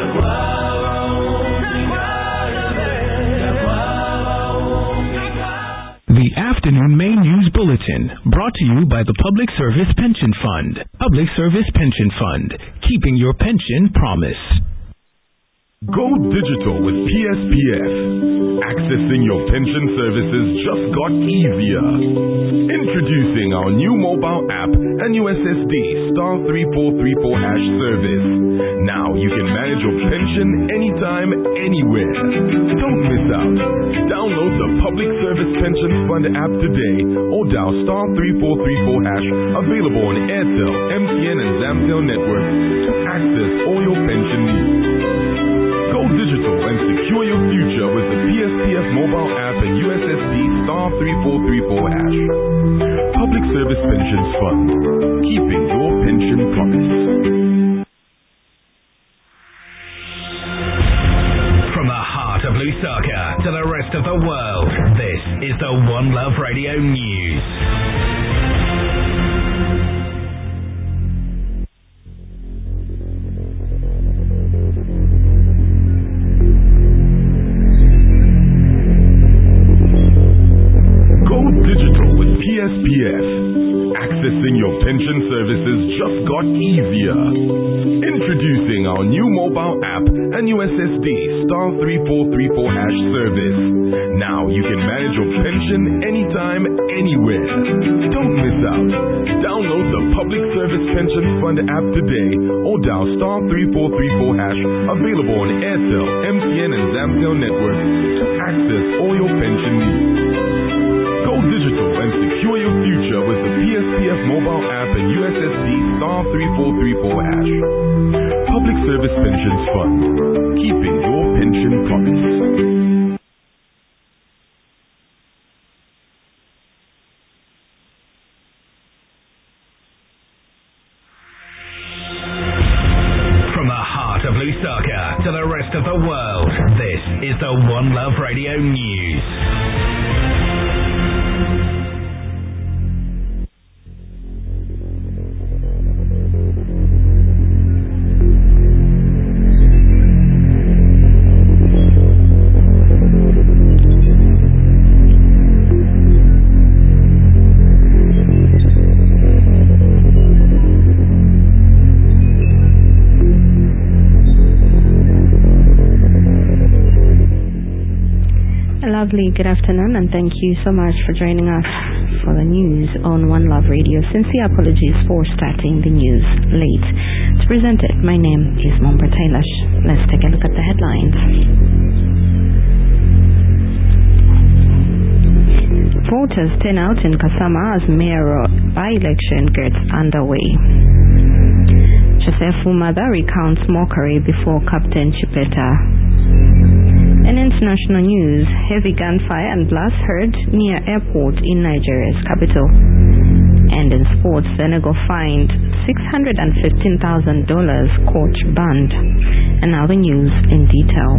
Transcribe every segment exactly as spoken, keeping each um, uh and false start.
The Afternoon May News Bulletin, brought to you by the Public Service Pension Fund. Public Service Pension Fund, keeping your pension promise. Go digital with P S P F. Accessing your pension services just got easier. Introducing our new mobile app and U S S D star three four three four hash service. Now you can manage your pension anytime, anywhere. Don't miss out. Download the Public Service Pension Fund app today or dial star three four three four hash, available on Airtel, M T N and Zamtel networks to access all your pension needs. Go digital and secure your future with the P S P F mobile app and U S S D star three four three four hash. Public Service Pension Fund, keeping your pension promise. From the heart of Lusaka to the rest of the world, this is the One Love Radio News. P S P F. Accessing your pension services just got easier. Introducing our new mobile app and U S S D star three four three four hash service. Now you can manage your pension anytime, anywhere. Don't miss out. Download the Public Service Pension Fund app today or dial star three four three four hash, available on Airtel, M T N and Zamtel networks to access all your pension needs. Go digital and secure your future with the P S P F mobile app and U S S D star three four three four hash. Public Service Pension Fund, keeping your pension promise. From the heart of Lusaka to the rest of the world, this is the One Love Radio News. Lovely, good afternoon, and thank you so much for joining us for the news on One Love Radio. Sincere apologies for starting the news late. To present it, my name is Momber Tailash. Let's take a look at the headlines. Voters turnout in Kasama as mayoral by-election gets underway. Joseph Umada recounts mockery before Captain Chipeta. In international news, heavy gunfire and blast heard near airport in Nigeria's capital. And in sports, Senegal fined six hundred fifteen thousand dollars, coach banned. And now the news in detail.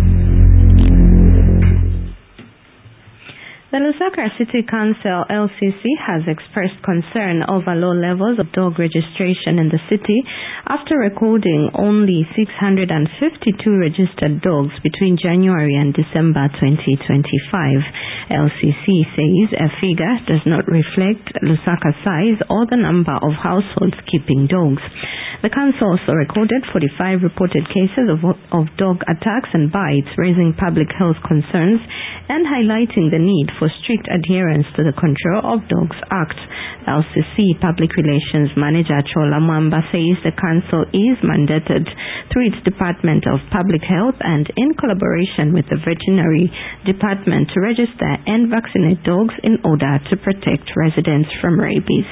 The Lusaka City Council, L C C, has expressed concern over low levels of dog registration in the city after recording only six hundred fifty-two registered dogs between January and December twenty twenty-five. L C C says a figure does not reflect Lusaka's size or the number of households keeping dogs. The council also recorded forty-five reported cases of, of dog attacks and bites, raising public health concerns and highlighting the need for strict adherence to the Control of Dogs Act. L C C Public Relations Manager Chola Mwamba says the council is mandated through its Department of Public Health and in collaboration with the Veterinary Department to register and vaccinate dogs in order to protect residents from rabies.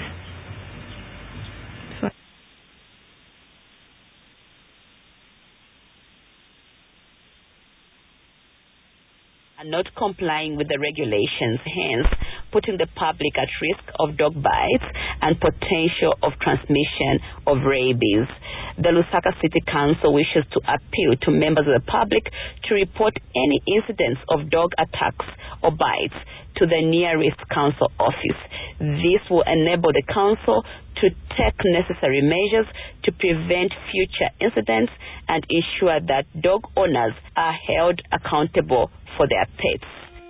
Are not complying with the regulations, hence putting the public at risk of dog bites and potential of transmission of rabies. The Lusaka City Council wishes to appeal to members of the public to report any incidents of dog attacks or bites to the nearest council office. This will enable the council to take necessary measures to prevent future incidents and ensure that dog owners are held accountable for their pets.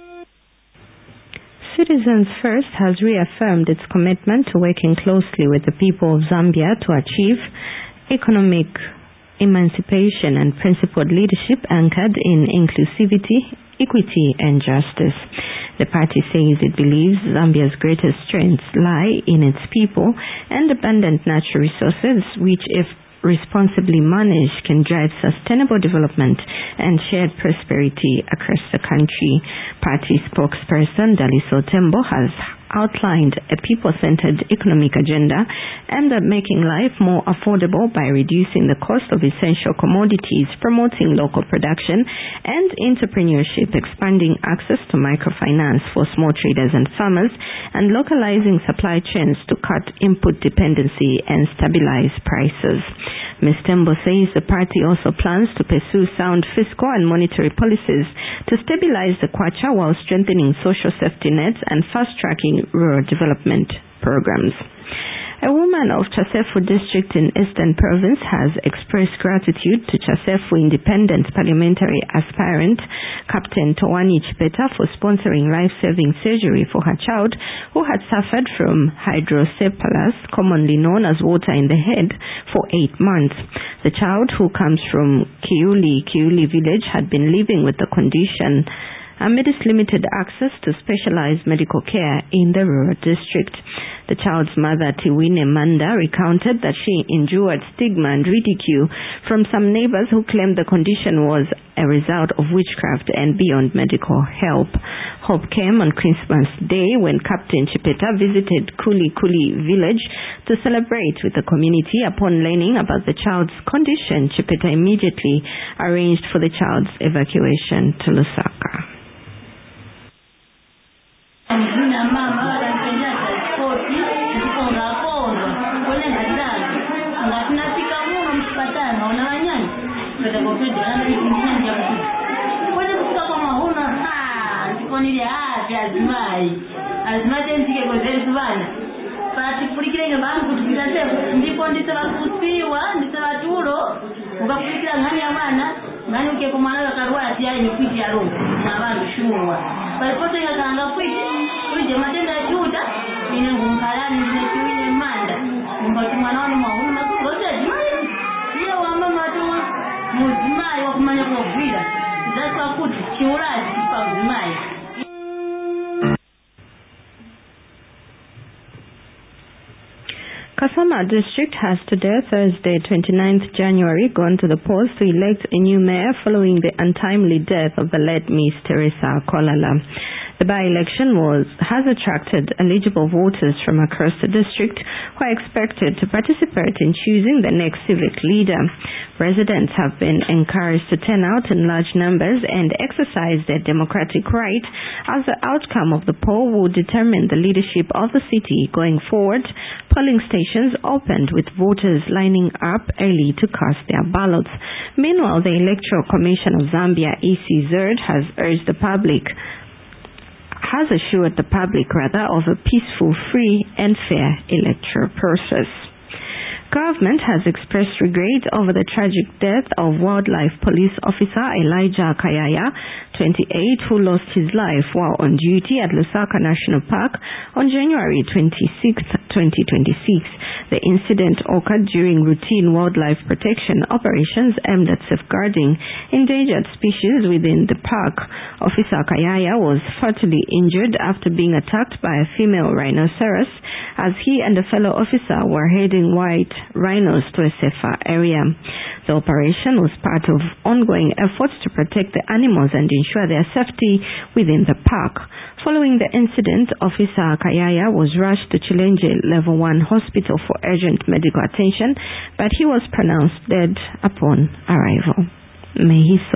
Citizens First has reaffirmed its commitment to working closely with the people of Zambia to achieve economic emancipation and principled leadership anchored in inclusivity, equity, and justice. The party says it believes Zambia's greatest strengths lie in its people and abundant natural resources, which, if responsibly managed, can drive sustainable development and shared prosperity across the country. Party spokesperson Daliso Tembo has outlined a people-centered economic agenda aimed at making life more affordable by reducing the cost of essential commodities, promoting local production and entrepreneurship, expanding access to microfinance for small traders and farmers, and localizing supply chains to cut input dependency and stabilize prices. Miz Tembo says the party also plans to pursue sound fiscal and monetary policies to stabilize the kwacha while strengthening social safety nets and fast-tracking rural development programs. A woman of Chasefu district in Eastern Province has expressed gratitude to Chasefu Independent Parliamentary aspirant Captain Towani Chipeta for sponsoring life-saving surgery for her child who had suffered from hydrocephalus, commonly known as water in the head, for eight months. The child, who comes from Kiuli, Kiuli village, had been living with the condition amidst limited access to specialized medical care in the rural district. The child's mother, Tiwine Manda, recounted that she endured stigma and ridicule from some neighbors who claimed the condition was a result of witchcraft and beyond medical help. Hope came on Christmas Day when Captain Chipeta visited Kuli Kuli village to celebrate with the community. Upon learning about the child's condition, Chipeta immediately arranged for the child's evacuation to Lusaka. Kasama district has today, Thursday, twenty-ninth January, gone to the polls to elect a new mayor following the untimely death of the late Miss Teresa Kolala. The by-election was has attracted eligible voters from across the district who are expected to participate in choosing the next civic leader. Residents have been encouraged to turn out in large numbers and exercise their democratic right, as the outcome of the poll will determine the leadership of the city going forward. Polling stations opened with voters lining up early to cast their ballots. Meanwhile, the Electoral Commission of Zambia, E C Z E R D, has urged the public has assured the public rather of a peaceful, free and fair electoral process. Government has expressed regret over the tragic death of Wildlife Police Officer Elijah Kayaya, twenty-eight, who lost his life while on duty at Lusaka National Park on January twenty-sixth, twenty twenty-six. The incident occurred during routine wildlife protection operations aimed at safeguarding endangered species within the park. Officer Kayaya was fatally injured after being attacked by a female rhinoceros as he and a fellow officer were heading white rhinos to a safer area. The operation was part of ongoing efforts to protect the animals and ensure their safety within the park. Following the incident, Officer Kayaya was rushed to Chilenje Level one Hospital for urgent medical attention, but he was pronounced dead upon arrival. May he